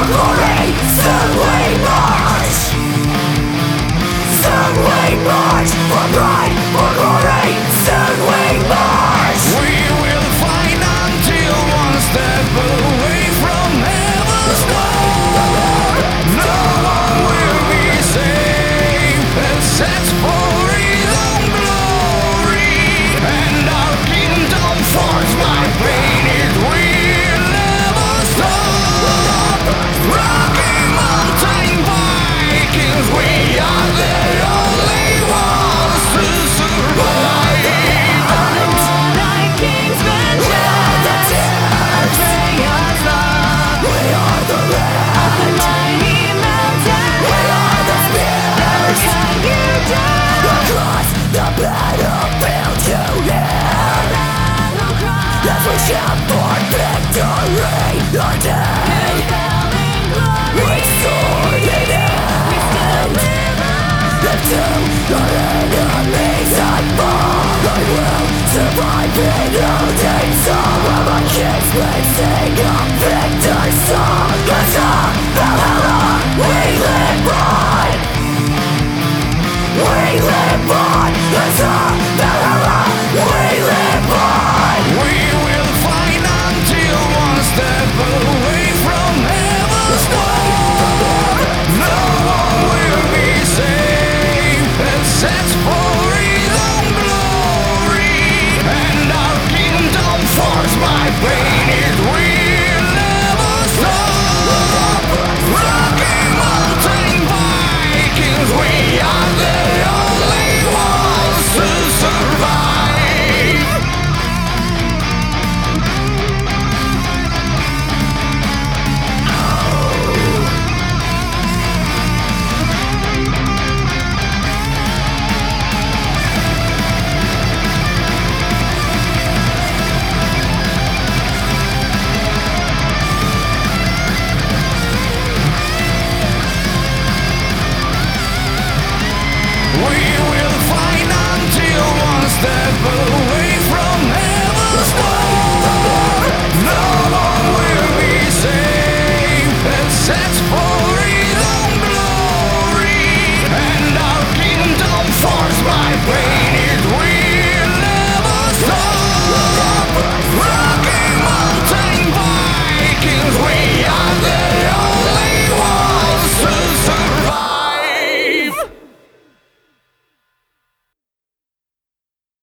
glory, soon we march. Soon we march, for pride, for glory, soon we march. We will fight until one step away from heaven's door. No one will be safe except for his own glory. And our kingdom forged by pain, it will never stop. Rocky Mountain Vikings, we are the only ones to survive. We shout for victory or dead. We sword in hand. If to our enemies I fall, I will survive in old age. Song of my kinsmen sing a victor song. As a Valhalla we live on. We live on. As a